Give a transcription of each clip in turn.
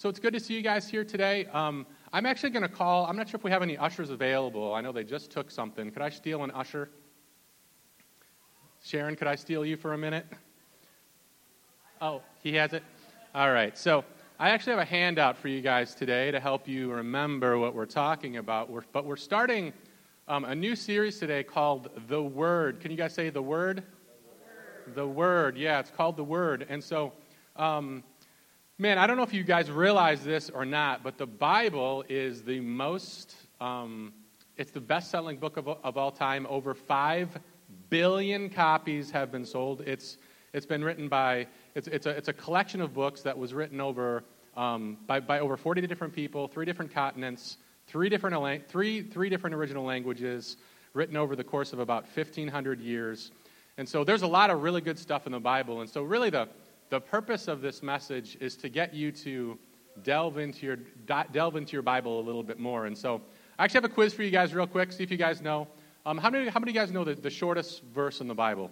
So it's good to see you guys here today. I'm actually going to call, I'm not sure if we have any ushers available. I know they just took something. Could I steal an usher? Sharon, could I steal you for a minute? Oh, he has it? All right. So I actually have a handout for you guys today to help you remember what we're talking about. But we're starting a new series today called The Word. Can you guys say The Word? The Word. Yeah, it's called The Word. And so, man, I don't know if you guys realize this or not, but the Bible is the most, it's the best-selling book of all time. Over 5 billion copies have been sold. It's been written by, it's a collection of books that was written over by over 40 different people, 3 different continents, 3 different original languages, written over the course of about 1,500 years. And so there's a lot of really good stuff in the Bible. And so really the purpose of this message is to get you to delve into your Bible a little bit more. And so I actually have a quiz for you guys real quick, see if you guys know. How many of you guys know the shortest verse in the Bible?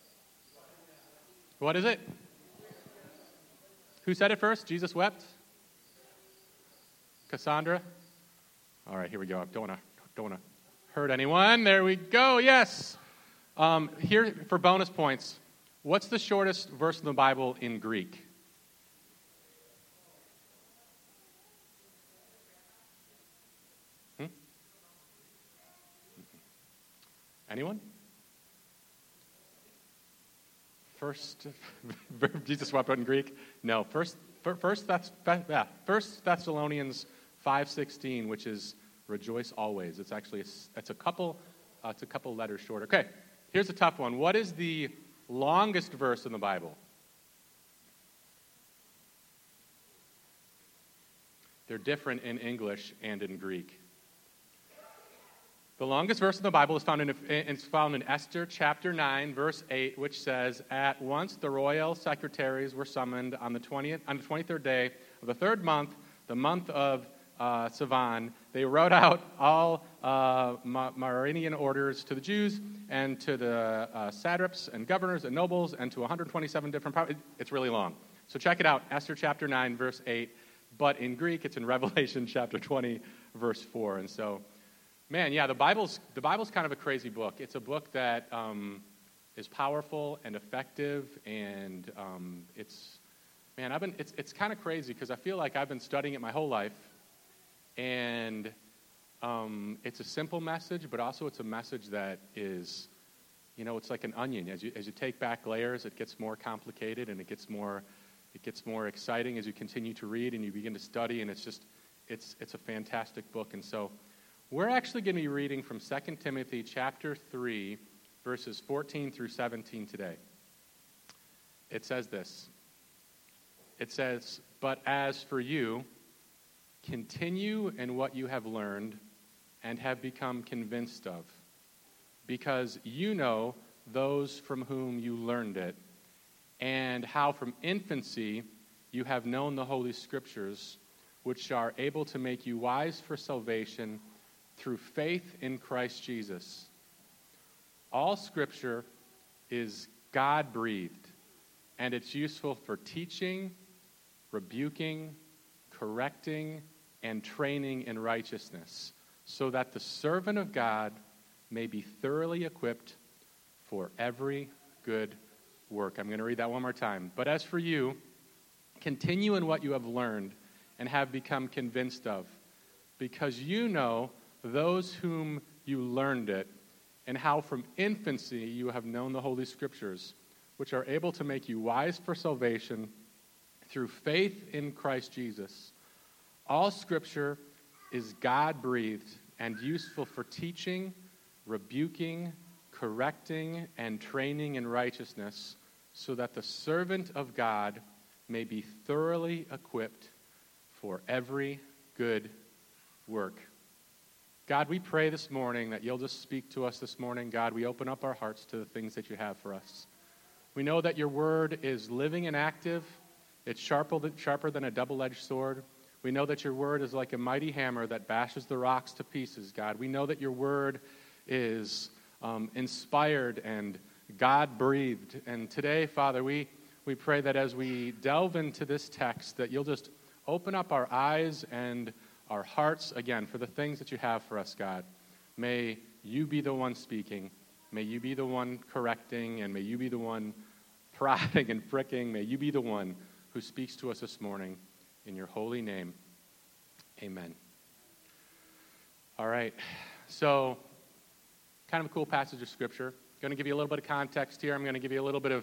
What is it? Who said it first? Jesus wept? Cassandra? All right, here we go. I don't want to hurt anyone. There we go. Yes. Here for bonus points. What's the shortest verse in the Bible in Greek? Anyone? First Thessalonians Greek? No. First Thessalonians 5:16, which is rejoice always. It's actually a couple letters shorter. Okay, here's a tough one. What is the longest verse in the Bible? They're different in English and in Greek. The longest verse in the Bible is found in Esther chapter 9, verse 8, which says, "At once the royal secretaries were summoned on the 23rd day of the 3rd month, the month of Sivan. They wrote out all Marinian orders to the Jews and to the satraps and governors and nobles and to 127 different provinces." It's really long. So check it out, Esther chapter 9, verse 8. But in Greek, it's in Revelation chapter 20, verse 4. And so, man, yeah, the Bible's kind of a crazy book. It's a book that is powerful and effective, and it's kind of crazy because I feel like I've been studying it my whole life. And it's a simple message, but also it's a message that is, it's like an onion. As you take back layers, it gets more complicated, and it gets more exciting as you continue to read and you begin to study. And it's a fantastic book. And so we're actually going to be reading from 2 Timothy chapter 3, verses 14 through 17 today. It says this. It says, "But as for you, continue in what you have learned and have become convinced of, because you know those from whom you learned it, and how from infancy you have known the Holy Scriptures, which are able to make you wise for salvation through faith in Christ Jesus. All Scripture is God-breathed, and it's useful for teaching, rebuking, correcting, and training in righteousness, so that the servant of God may be thoroughly equipped for every good work." I'm going to read that one more time. "But as for you, continue in what you have learned and have become convinced of, because you know those whom you learned it, and how from infancy you have known the Holy Scriptures, which are able to make you wise for salvation through faith in Christ Jesus. All Scripture is God-breathed and useful for teaching, rebuking, correcting, and training in righteousness, so that the servant of God may be thoroughly equipped for every good work." God, we pray this morning that you'll just speak to us this morning. God, we open up our hearts to the things that you have for us. We know that your word is living and active. It's sharper than a double-edged sword. We know that your word is like a mighty hammer that bashes the rocks to pieces, God. We know that your word is inspired and God-breathed. And today, Father, we pray that as we delve into this text, that you'll just Open up our eyes and our hearts, again, for the things that you have for us, God. May you be the one speaking. May you be the one correcting, and may you be the one prodding and pricking. May you be the one who speaks to us this morning. In your holy name, amen. All right, so kind of a cool passage of Scripture. I'm going to give you a little bit of context here. I'm going to give you a little bit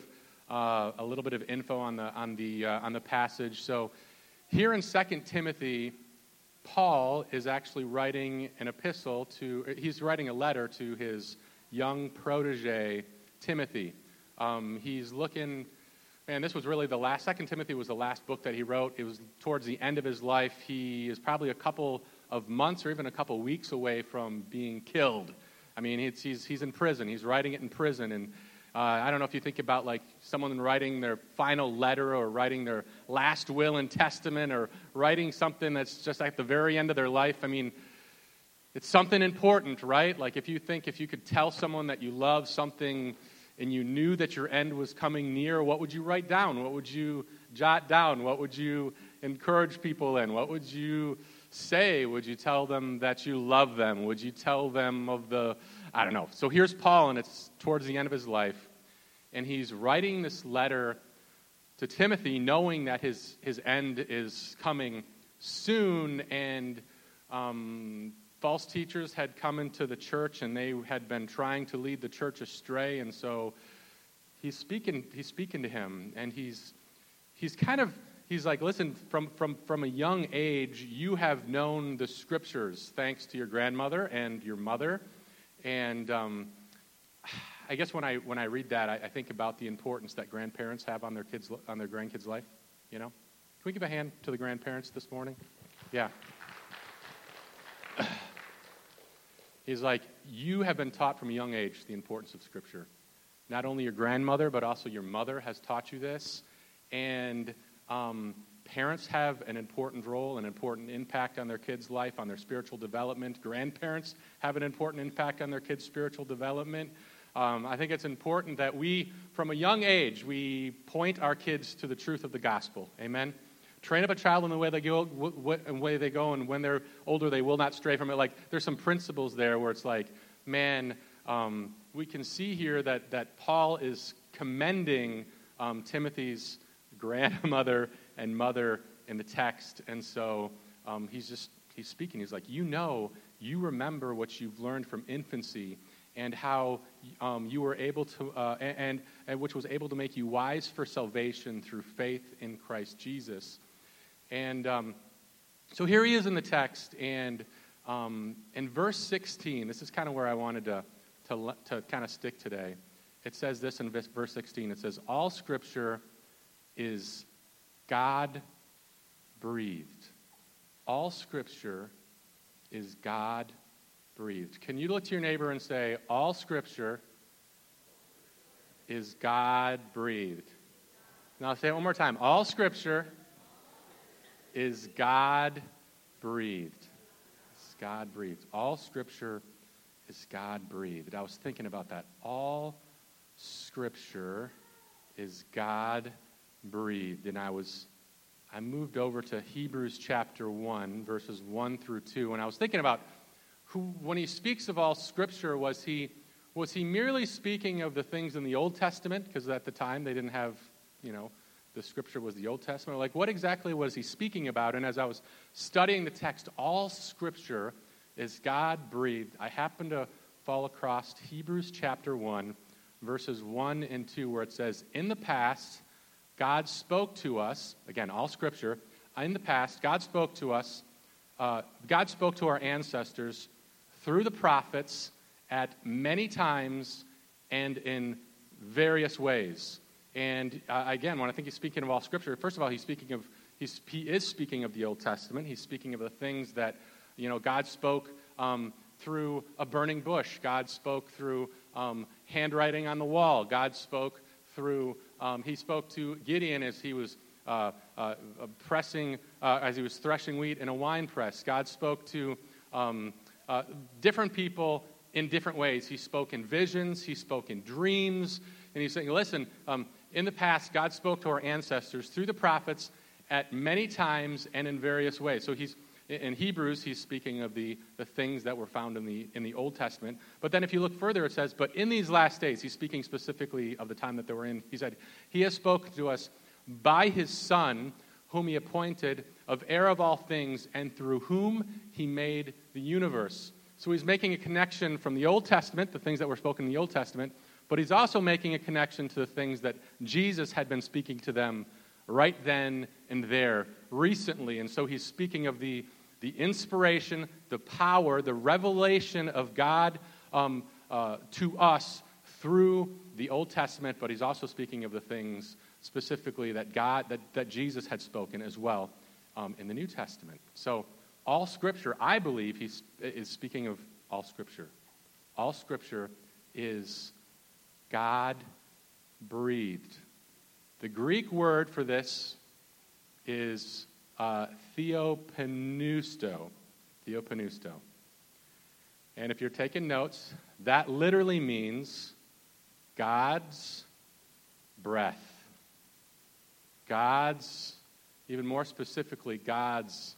of info on the passage. So here in 2 Timothy, Paul is actually writing he's writing a letter to his young protege, Timothy. He's looking, this was really 2 Timothy was the last book that he wrote. It was towards the end of his life. He is probably a couple of months or even a couple weeks away from being killed. I mean, he's in prison. He's writing it in prison, and I don't know if you think about like someone writing their final letter or writing their last will and testament or writing something that's just at the very end of their life. I mean, it's something important, right? Like if you could tell someone that you love something and you knew that your end was coming near, what would you write down? What would you jot down? What would you encourage people in? What would you say? Would you tell them that you love them? Would you tell them I don't know. So here's Paul, and it's towards the end of his life, and he's writing this letter to Timothy knowing that his end is coming soon, and false teachers had come into the church, and they had been trying to lead the church astray, and so he's speaking to him, and he's like, listen, from a young age, you have known the Scriptures thanks to your grandmother and your mother, and I guess when I read that, I think about the importance that grandparents have on their grandkids' life. You know, can we give a hand to the grandparents this morning? Yeah. He's like, you have been taught from a young age the importance of Scripture. Not only your grandmother, but also your mother has taught you this. And parents have an important role, an important impact on their kids' life, on their spiritual development. Grandparents have an important impact on their kids' spiritual development. I think it's important that we, from a young age, we point our kids to the truth of the gospel. Amen? Train up a child in the way they go, and when they're older, they will not stray from it. Like, there's some principles there where it's like, man, we can see here that Paul is commending Timothy's grandmother and mother in the text, and so he's speaking. He's like, you remember what you've learned from infancy, and how you were able to, and which was able to make you wise for salvation through faith in Christ Jesus. And so here he is in the text, and in verse 16, this is kind of where I wanted to kind of stick today. It says this in verse 16. It says, all Scripture is God-breathed. All Scripture is God-breathed. Can you look to your neighbor and say, all Scripture is God-breathed? Now say it one more time. All Scripture is God-breathed. It's God-breathed. All Scripture is God-breathed. I was thinking about that. All Scripture is God-breathed. And I moved over to Hebrews chapter 1, verses 1 through 2, and I was thinking about when he speaks of all Scripture, was he merely speaking of the things in the Old Testament? Because at the time they didn't have, the Scripture was the Old Testament. Like, what exactly was he speaking about? And as I was studying the text, all Scripture is God-breathed. I happened to fall across Hebrews chapter 1, verses 1 and 2, where it says, in the past, God spoke to us, again, all Scripture, in the past, God spoke to us, God spoke to our ancestors through the prophets at many times and in various ways. And again, when I think he's speaking of all Scripture, first of all, he is speaking of the Old Testament. He's speaking of the things that, God spoke through a burning bush. God spoke through handwriting on the wall. God spoke through, he spoke to Gideon as he was as he was threshing wheat in a wine press. God spoke to different people in different ways. He spoke in visions. He spoke in dreams. And he's saying, listen, in the past, God spoke to our ancestors through the prophets at many times and in various ways. So in Hebrews, he's speaking of the things that were found in the Old Testament. But then if you look further, it says, but in these last days, he's speaking specifically of the time that they were in. He said, he has spoken to us by his Son, whom he appointed, of heir of all things, and through whom he made the universe. So he's making a connection from the Old Testament, the things that were spoken in the Old Testament, but he's also making a connection to the things that Jesus had been speaking to them right then and there, recently. And so he's speaking of the inspiration, the power, the revelation of God to us through the Old Testament, but he's also speaking of the things specifically that Jesus had spoken as well in the New Testament. So all Scripture, I believe he is speaking of all Scripture. All Scripture is God-breathed. The Greek word for this is theopneustos. Theopneustos. And if you're taking notes, that literally means God's breath. God's, even more specifically, God's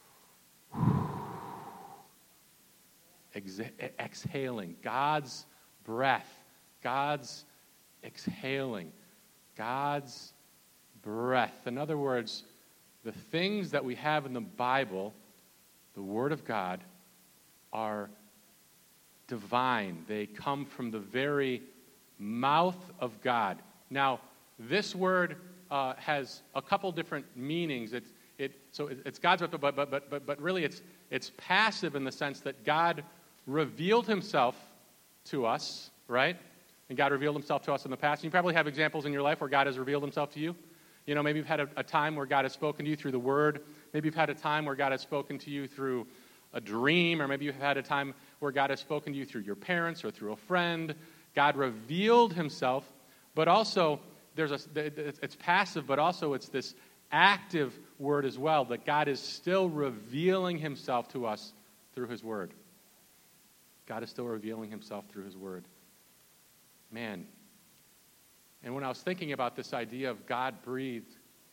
exhaling. God's breath. God's exhaling. God's breath. In other words, the things that we have in the Bible, the Word of God, are divine. They come from the very mouth of God. Now, this word has a couple different meanings. It's God's breath, but really it's passive in the sense that God revealed himself to us, right? And God revealed himself to us in the past. And you probably have examples in your life where God has revealed himself to you. You know, maybe you've had a time where God has spoken to you through the Word. Maybe you've had a time where God has spoken to you through a dream, or maybe you've had a time where God has spoken to you through your parents or through a friend. God revealed himself, but also it's passive, but also it's this active word as well, that God is still revealing himself to us through his Word. God is still revealing himself through his Word. Man. And when I was thinking about this idea of God breathed,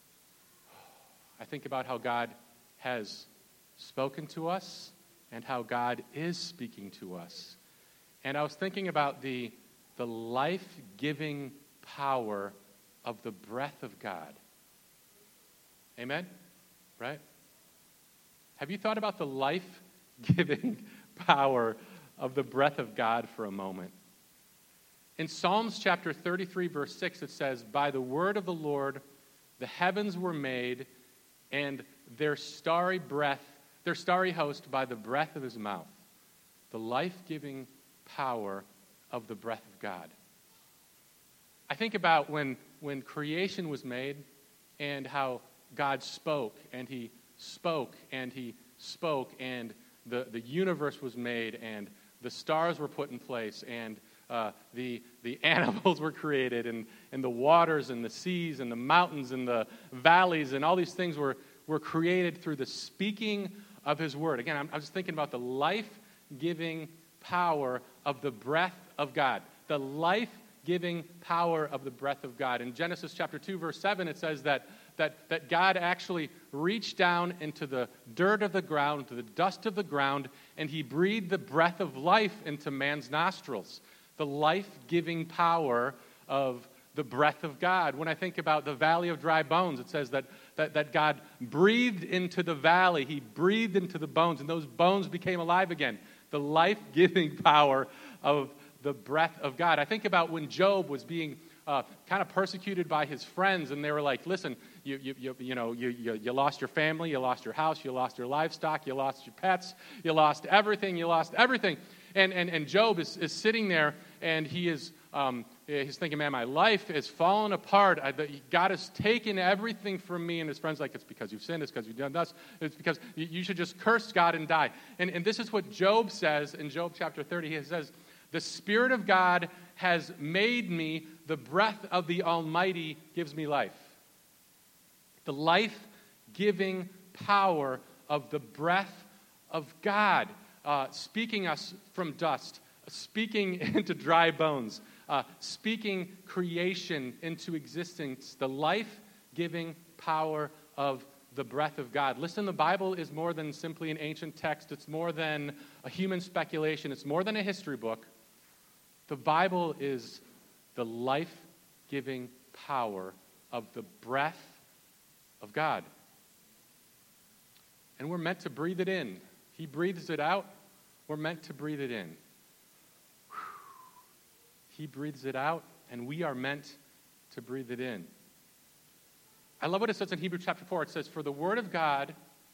I think about how God has spoken to us and how God is speaking to us. And I was thinking about the life-giving power of the breath of God. Amen? Right? Have you thought about the life-giving power of the breath of God for a moment? In Psalms chapter 33, verse 6, it says, by the word of the Lord, the heavens were made, and their starry host by the breath of his mouth. The life-giving power of the breath of God. I think about when creation was made and how God spoke, and he spoke, and he spoke, and the universe was made, and the stars were put in place, and the animals were created, and the waters and the seas and the mountains and the valleys and all these things were created through the speaking of his word. Again, I was thinking about the life-giving power of the breath of God. The life-giving power of the breath of God. In Genesis chapter 2, verse 7, it says that God actually reached down into the dirt of the ground, to the dust of the ground, and he breathed the breath of life into man's nostrils. The life-giving power of the breath of God. When I think about the valley of dry bones, it says that God breathed into the valley. He breathed into the bones, and those bones became alive again. The life-giving power of the breath of God. I think about when Job was being kind of persecuted by his friends, and they were like, listen, you lost your family, you lost your house, you lost your livestock, you lost your pets, you lost everything. And Job is sitting there, and he's thinking, man, my life is falling apart. God has taken everything from me. And his friend's like, it's because you've sinned. It's because you've done this. It's because you should just curse God and die. And this is what Job says in Job chapter 30. He says, the Spirit of God has made me. The breath of the Almighty gives me life. The life-giving power of the breath of God, speaking us from dust, speaking into dry bones, speaking creation into existence, the life-giving power of the breath of God. Listen, the Bible is more than simply an ancient text. It's more than a human speculation. It's more than a history book. The Bible is the life-giving power of the breath of God. And we're meant to breathe it in. He breathes it out. We're meant to breathe it in. He breathes it out, and we are meant to breathe it in. I love what it says in Hebrews chapter 4. It says, "For the word of God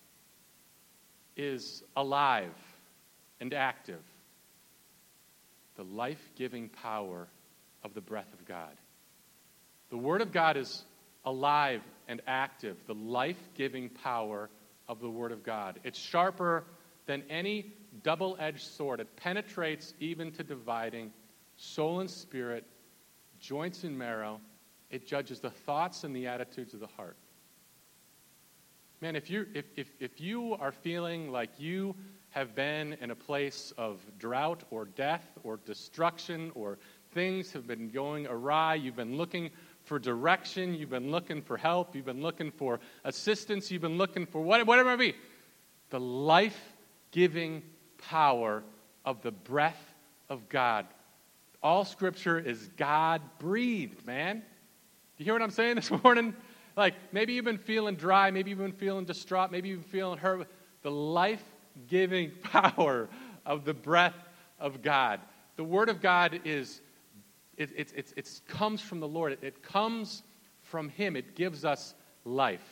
is alive and active, the life-giving power of the breath of God." The word of God is alive and active, the life-giving power of the word of God. It's sharper than any double-edged sword. It penetrates even to dividing soul and spirit, joints and marrow. It judges the thoughts and the attitudes of the heart. Man, if you are feeling like you have been in a place of drought or death or destruction, or things have been going awry, you've been looking for direction, you've been looking for help, you've been looking for assistance, you've been looking for whatever it may be, the life-giving power of the breath of God. All Scripture is God-breathed, man. Do you hear what I'm saying this morning? Like, maybe you've been feeling dry, maybe you've been feeling distraught, maybe you've been feeling hurt. The life-giving power of the breath of God. The Word of God is, it comes from the Lord. It comes from Him. It gives us life.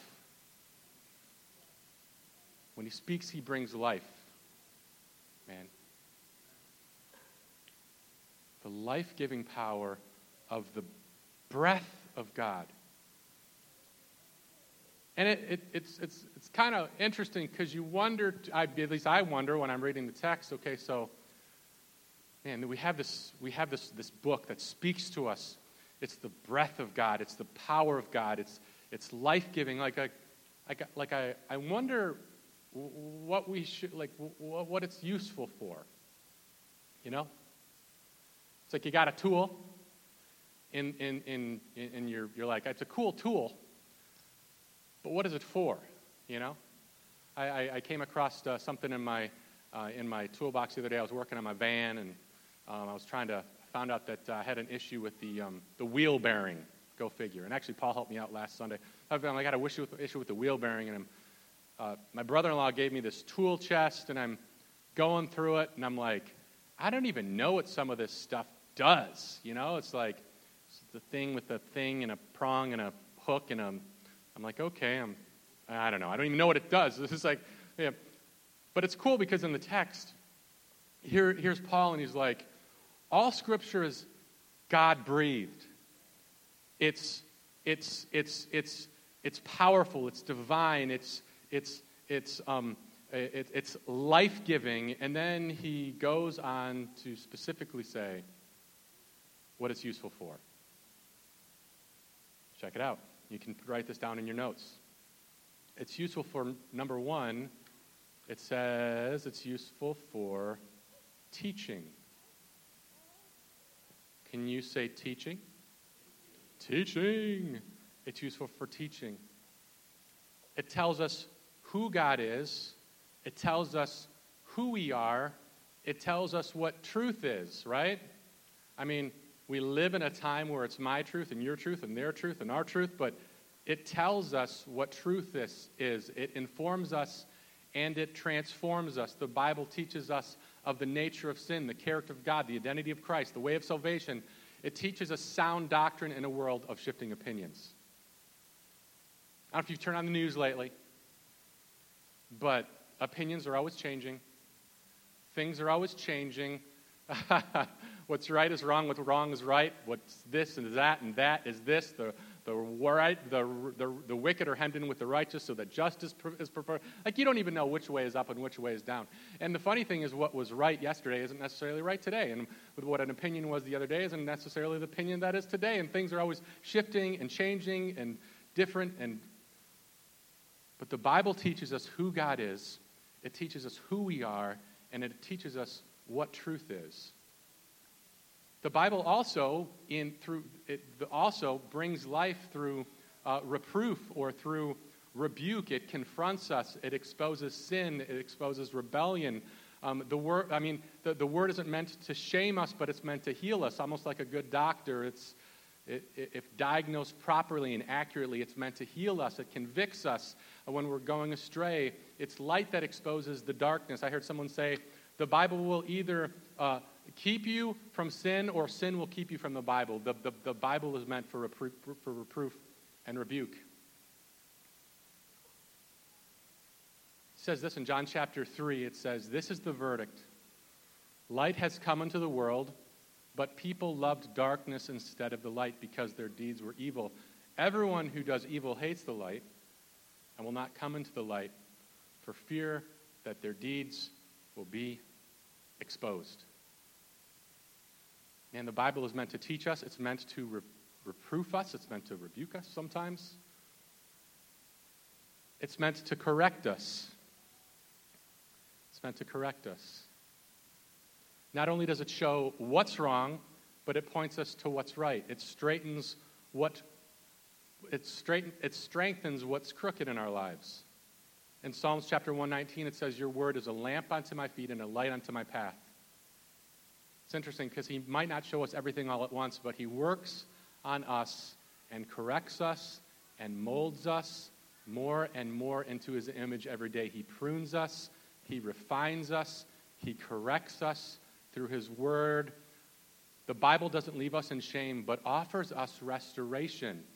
When He speaks, He brings life. Man. The life-giving power of the breath of God. And it's kind of interesting because you wonder, at least I wonder when I'm reading the text, okay, so, man, we have this book that speaks to us. It's the breath of God. It's the power of God. It's life-giving. I wonder what we should, what it's useful for. You know? It's like you got a tool, and you're like, it's a cool tool, but what is it for? You know? I came across something in my toolbox the other day. I was working on my van, and I found out that I had an issue with the wheel bearing. Go figure. And actually, Paul helped me out last Sunday. I got an issue with the wheel bearing, and my brother-in-law gave me this tool chest, and I'm going through it, and I'm like, I don't even know what some of this stuff does. You know, it's like it's the thing with a thing and a prong and a hook, and I'm like, okay, I don't know. I don't even know what it does. This is like, yeah. But it's cool because in the text, here's Paul, and he's like, all Scripture is God-breathed. It's powerful. It's divine. It's life-giving. And then he goes on to specifically say what it's useful for. Check it out. You can write this down in your notes. It's useful for, number one, it says it's useful for teaching. Can you say teaching? Teaching. It's useful for teaching. It tells us who God is. It tells us who we are. It tells us what truth is, right? I mean, we live in a time where it's my truth and your truth and their truth and our truth, but it tells us what truth is. It informs us and it transforms us. The Bible teaches us of the nature of sin, the character of God, the identity of Christ, the way of salvation. It teaches us sound doctrine in a world of shifting opinions. I don't know if you've turned on the news lately, but opinions are always changing. Things are always changing. What's right is wrong, what's wrong is right. What's this and that is this. The wicked are hemmed in with the righteous so that justice is preferred. Like, you don't even know which way is up and which way is down. And the funny thing is, what was right yesterday isn't necessarily right today. And what an opinion was the other day isn't necessarily the opinion that is today. And things are always shifting and changing and different. But the Bible teaches us who God is. It teaches us who we are. And it teaches us what truth is. The Bible also brings life through reproof or through rebuke. It confronts us. It exposes sin. It exposes rebellion. The word isn't meant to shame us, but it's meant to heal us, almost like a good doctor. If diagnosed properly and accurately, it's meant to heal us. It convicts us when we're going astray. It's light that exposes the darkness. I heard someone say, the Bible will either keep you from sin or sin will keep you from the Bible. The Bible is meant for reproof and rebuke. It says this in John chapter 3. It says, "This is the verdict. Light has come into the world, but people loved darkness instead of the light because their deeds were evil. Everyone who does evil hates the light and will not come into the light for fear that their deeds will be exposed." And the Bible is meant to teach us. It's meant to reproof us. It's meant to rebuke us sometimes. It's meant to correct us. It's meant to correct us. Not only does it show what's wrong, but it points us to what's right. It strengthens what's crooked in our lives. In Psalms chapter 119, it says, "Your word is a lamp unto my feet and a light unto my path." It's interesting because he might not show us everything all at once, but he works on us and corrects us and molds us more and more into his image every day. He prunes us, he refines us, he corrects us through his word. The Bible doesn't leave us in shame, but offers us restoration.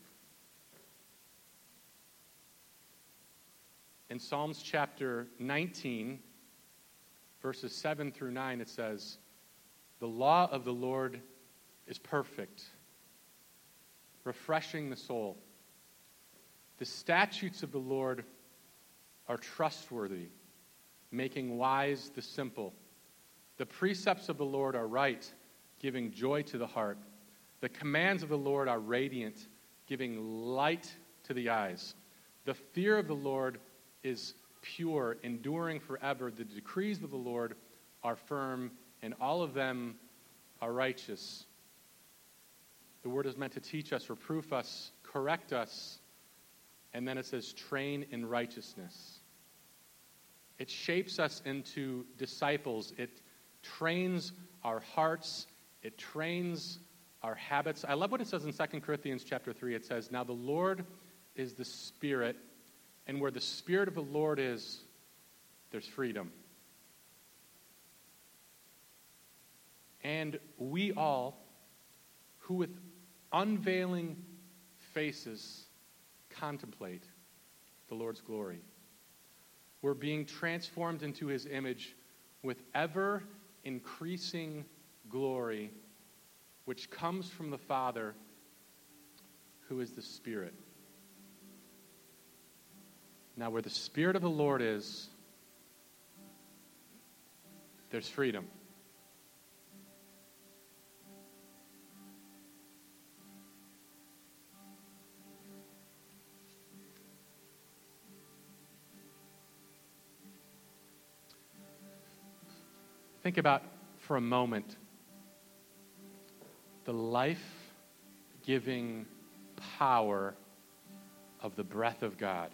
In Psalms chapter 19, verses 7 through 9, it says, "The law of the Lord is perfect, refreshing the soul. The statutes of the Lord are trustworthy, making wise the simple. The precepts of the Lord are right, giving joy to the heart. The commands of the Lord are radiant, giving light to the eyes. The fear of the Lord is pure, enduring forever. The decrees of the Lord are firm, and all of them are righteous." The word is meant to teach us, reproof us, correct us, and then it says, train in righteousness. It shapes us into disciples. It trains our hearts. It trains our habits. I love what it says in 2 Corinthians chapter 3. It says, "Now the Lord is the Spirit, and where the Spirit of the Lord is, there's freedom." And we all, who with unveiling faces contemplate the Lord's glory, we're being transformed into his image with ever-increasing glory, which comes from the Father, who is the Spirit. Now, where the Spirit of the Lord is, there's freedom. Think about, for a moment, the life-giving power of the breath of God.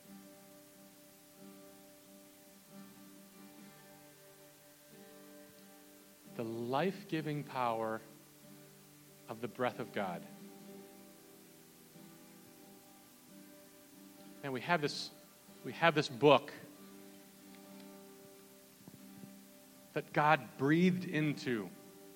The life-giving power of the breath of God. And we have this book that God breathed into,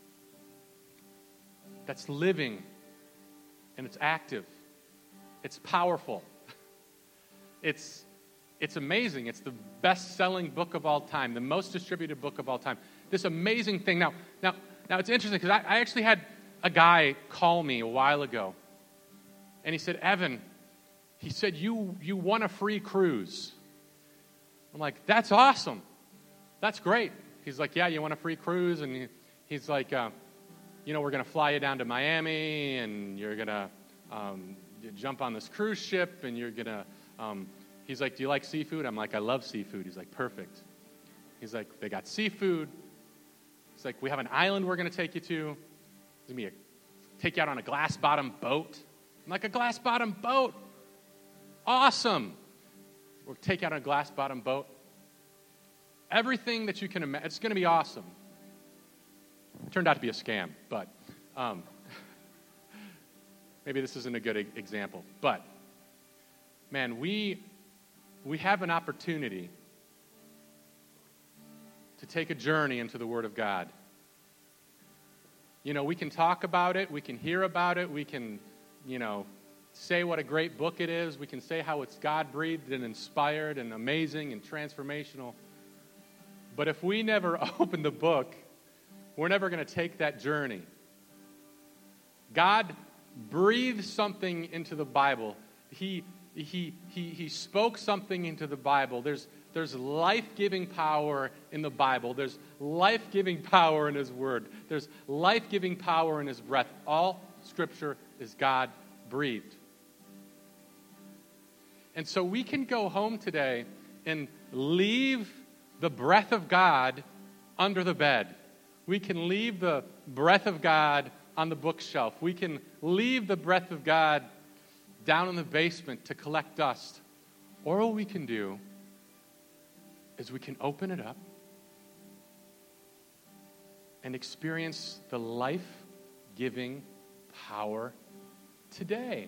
that's living, and it's active. It's powerful. It's amazing. It's the best-selling book of all time, the most distributed book of all time. This amazing thing. Now it's interesting because I actually had a guy call me a while ago, and he said, "Evan," he said, you won a free cruise. I'm like, "That's awesome. That's great." He's like, "Yeah, you want a free cruise?" And he's like, we're going to fly you down to Miami, and you're going to jump on this cruise ship, and you're going to, he's like, "Do you like seafood?" I'm like, "I love seafood." He's like, "Perfect." He's like, "They got seafood." He's like, "We have an island we're going to take you to. It's going to take you out on a glass-bottom boat." I'm like, "A glass-bottom boat? Awesome." We'll take out a glass-bottom boat. Everything that you can imagine. It's going to be awesome. It turned out to be a scam, but maybe this isn't a good example. But, man, we have an opportunity to take a journey into the Word of God. You know, we can talk about it, we can hear about it, we can, say what a great book it is, we can say how it's God-breathed and inspired and amazing and transformational. But if we never open the book, we're never going to take that journey. God breathed something into the Bible. He spoke something into the Bible. There's life-giving power in the Bible. There's life-giving power in His Word. There's life-giving power in His breath. All Scripture is God-breathed. And so we can go home today and leave the breath of God under the bed. We can leave the breath of God on the bookshelf. We can leave the breath of God down in the basement to collect dust. Or what we can do is we can open it up and experience the life-giving power today.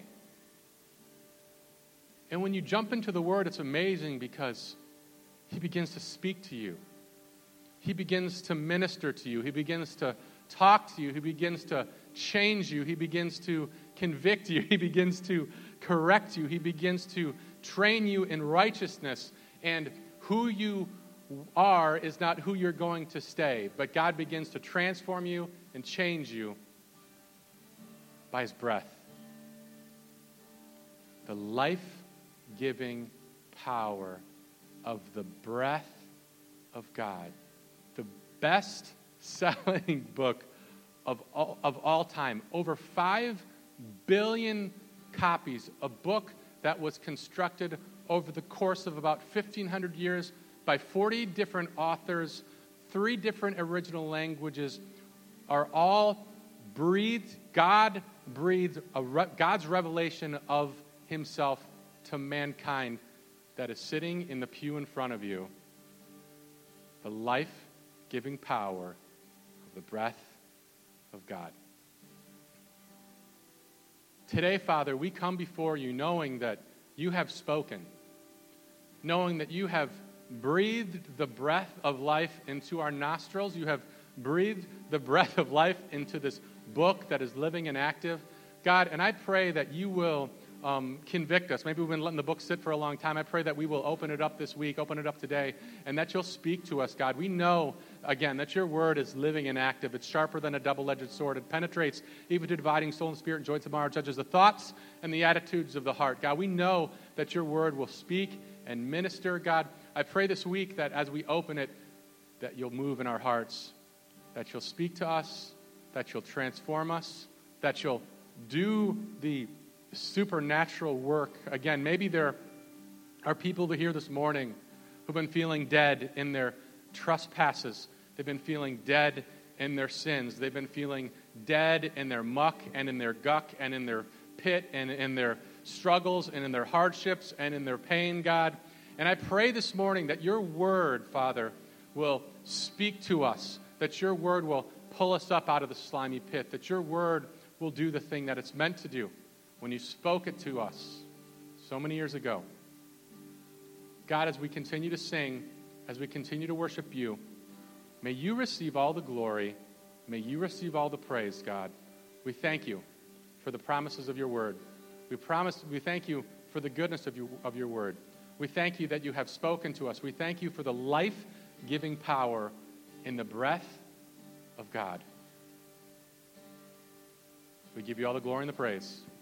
And when you jump into the Word, it's amazing because He begins to speak to you. He begins to minister to you. He begins to talk to you. He begins to change you. He begins to convict you. He begins to correct you. He begins to train you in righteousness. And who you are is not who you're going to stay. But God begins to transform you and change you by His breath. The life-giving power of the breath of God. The best-selling book of all time. Over 5 billion copies. A book that was constructed over the course of about 1,500 years by 40 different authors, 3 different original languages, are all breathed. God breathed God's revelation of Himself to mankind that is sitting in the pew in front of you. The life-giving power of the breath of God. Today, Father, we come before you knowing that you have spoken, knowing that you have breathed the breath of life into our nostrils. You have breathed the breath of life into this book that is living and active. God, and I pray that you will convict us. Maybe we've been letting the book sit for a long time. I pray that we will open it up this week, open it up today, and that you'll speak to us, God. We know, again, that your word is living and active. It's sharper than a double-edged sword. It penetrates even to dividing soul and spirit and joints and marrow, judges the thoughts and the attitudes of the heart. God, we know that your word will speak and minister, God. I pray this week that as we open it, that you'll move in our hearts, that you'll speak to us, that you'll transform us, that you'll do the supernatural work. Again, maybe there are people here this morning who've been feeling dead in their trespasses. They've been feeling dead in their sins. They've been feeling dead in their muck and in their guck and in their pit and in their struggles and in their hardships and in their pain, God. And I pray this morning that your word, Father, will speak to us, that your word will pull us up out of the slimy pit, that your word will do the thing that it's meant to do when you spoke it to us so many years ago. God, as we continue to sing, as we continue to worship you, may you receive all the glory. May you receive all the praise, God. We thank you for the promises of your word. We thank you for the goodness of your word. We thank you that you have spoken to us. We thank you for the life-giving power in the breath of God. We give you all the glory and the praise.